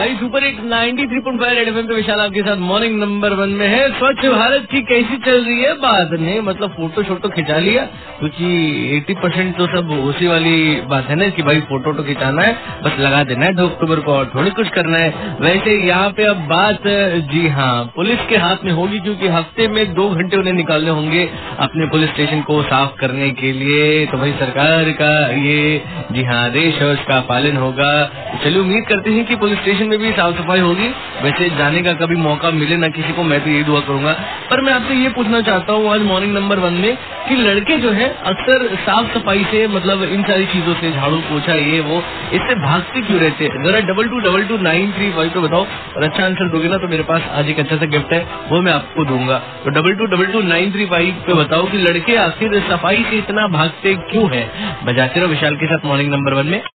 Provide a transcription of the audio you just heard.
भाई सुपर एक 93.5 red FM पे विशाल आपके साथ मॉर्निंग नंबर 1 में है। स्वच्छ भारत की कैसी चल रही है बात नहीं, मतलब फोटो खिंचा लिया क्योंकि 80% तो सब उसी वाली बात है ना कि भाई फोटो खिंचाना है, बस लगा देना है 2 अक्टूबर को और थोड़ी कुछ करना है। वैसे यहाँ पे अब बात जी हाँ पुलिस के हाथ में होगी, क्योंकि हफ्ते में 2 घंटे उन्हें निकालने होंगे अपने पुलिस स्टेशन को साफ करने के लिए। तो भाई सरकार का ये जी हाँ आदेश है, उसका पालन होगा। चलिए उम्मीद करते हैं कि पुलिस स्टेशन में भी साफ सफाई होगी। वैसे जाने का कभी मौका मिले ना किसी को, मैं तो यही दुआ करूंगा। पर मैं आपसे ये पूछना चाहता हूँ आज मॉर्निंग नंबर 1 में कि लड़के जो है अक्सर साफ सफाई से, मतलब इन सारी चीजों से, झाड़ू पोछा ये वो, इससे भागते क्यों रहते हैं? जरा 22222935 पे बताओ, और अच्छा आंसर दोगे ना तो मेरे पास आज एक अच्छा सा गिफ्ट है, वो मैं आपको दूंगा। तो 22222935 पे बताओ कि लड़के आखिर सफाई से इतना भागते क्यों है। बजाते रहो विशाल के साथ मॉर्निंग नंबर 1 में।